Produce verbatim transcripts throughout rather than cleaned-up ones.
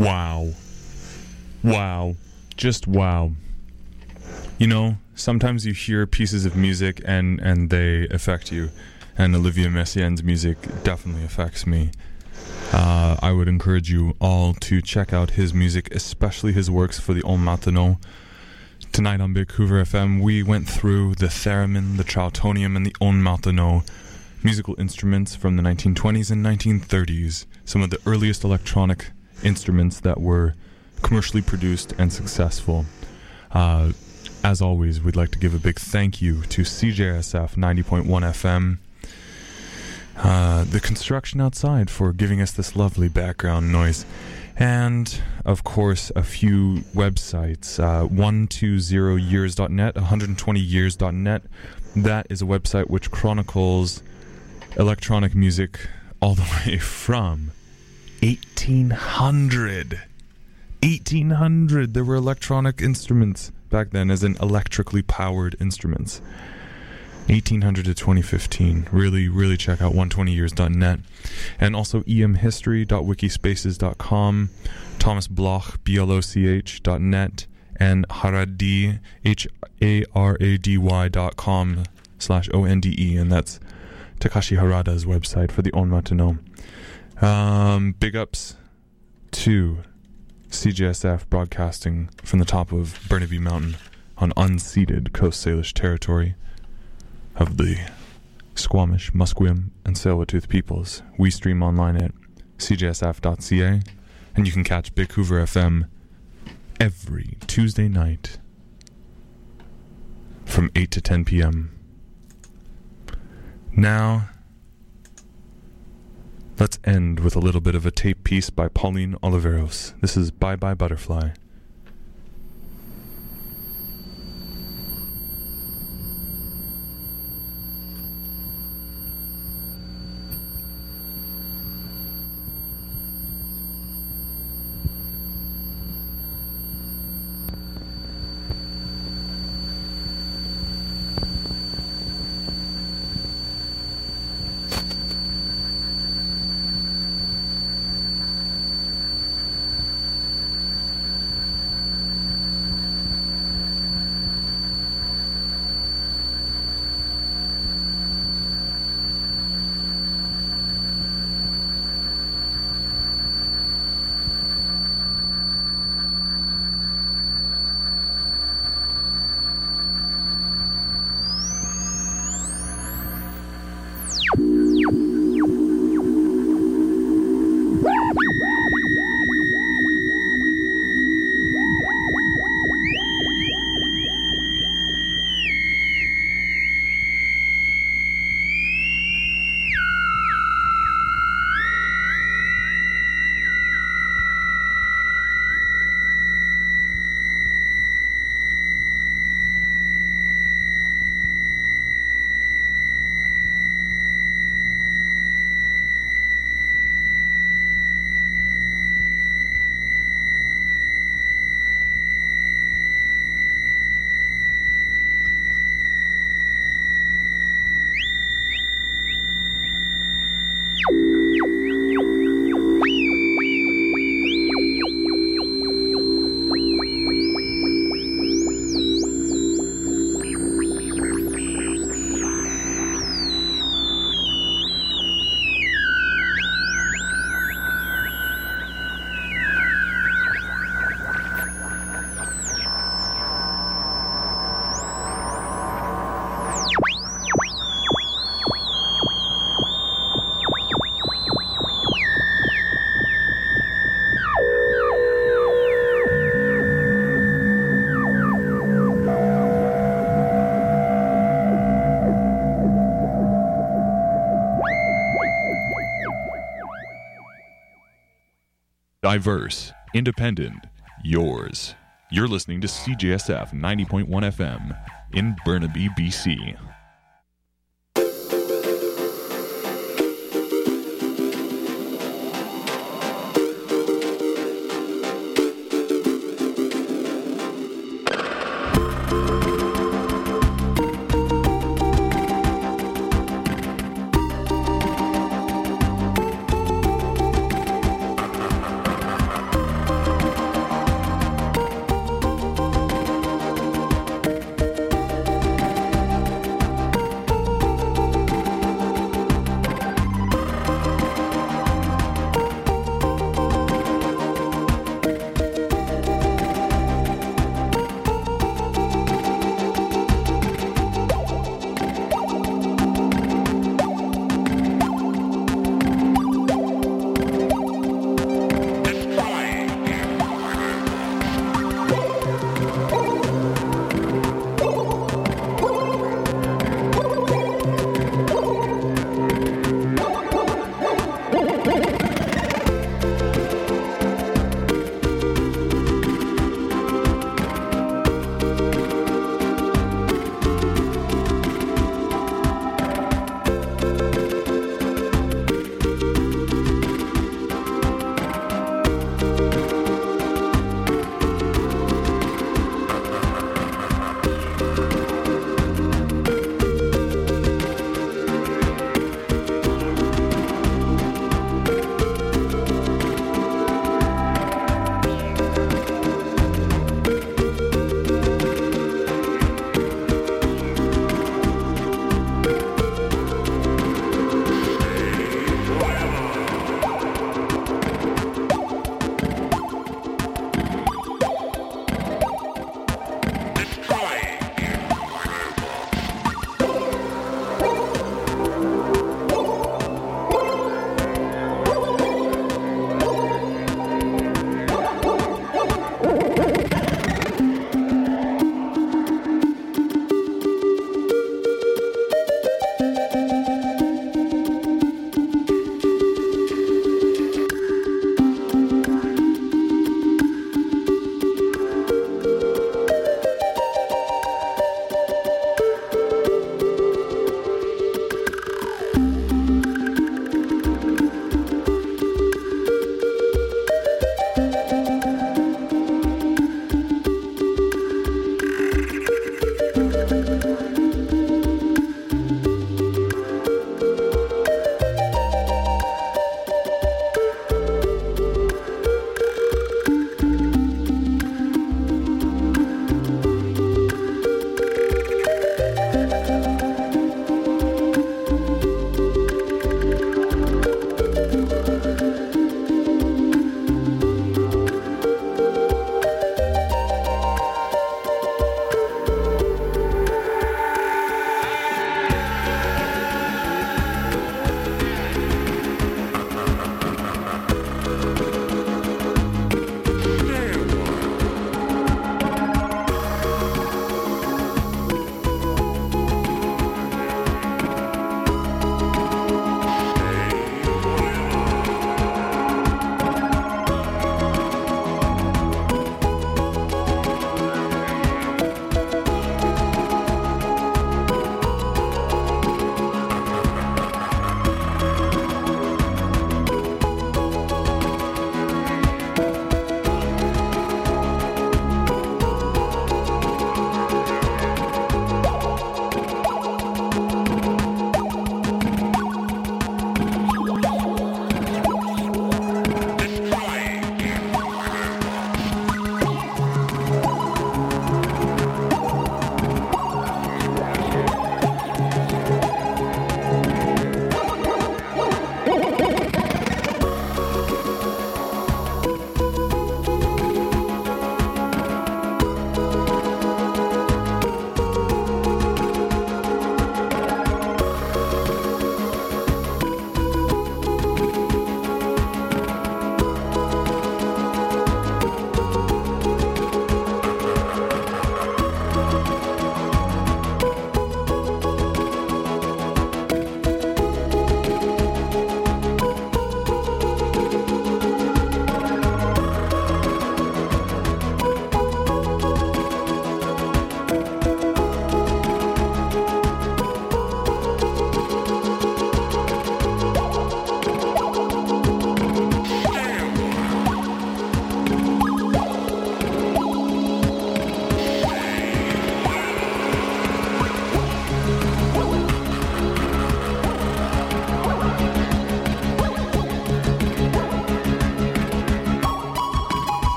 Wow. Wow. Just wow. You know, sometimes you hear pieces of music and, and they affect you. And Olivier Messiaen's music definitely affects me. Uh, I would encourage you all to check out his music, especially his works for the On Maintenant. Tonight on Big Hoover F M, we went through the theremin, the trautonium, and the On Maintenant, musical instruments from the nineteen twenties and nineteen thirties, some of the earliest electronic instruments that were commercially produced and successful. Uh, as always, we'd like to give a big thank you to C J S F ninety point one F M, uh, the construction outside for giving us this lovely background noise, and of course a few websites, uh, one two zero years dot net, one hundred twenty years dot net. That is a website which chronicles electronic music all the way from eighteen hundred. eighteen hundred. There were electronic instruments back then, as in electrically powered instruments. eighteen hundred to twenty fifteen. Really, really check out one hundred twenty years dot net. And also e m history dot wikispaces dot com, Thomas Bloch, B L O C H dot net, and Harady, H A R A D Y dot com slash O N D E, and that's Takashi Harada's website for the On Maintenant. Um, big ups to C J S F broadcasting from the top of Burnaby Mountain on unceded Coast Salish territory of the Squamish, Musqueam, and Tsleil-Waututh peoples. We stream online at c j s f dot c a, and you can catch Big Hoover F M every Tuesday night from eight to ten p.m. Now, let's end with a little bit of a tape piece by Pauline Oliveros. This is Bye Bye Butterfly. Diverse, independent, yours. You're listening to C J S F ninety point one F M in Burnaby, B C.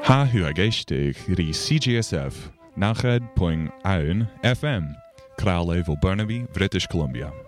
Ha hu agéisteach rí C G S F, nachad point aun F M, Crowley, Burnaby, British Columbia.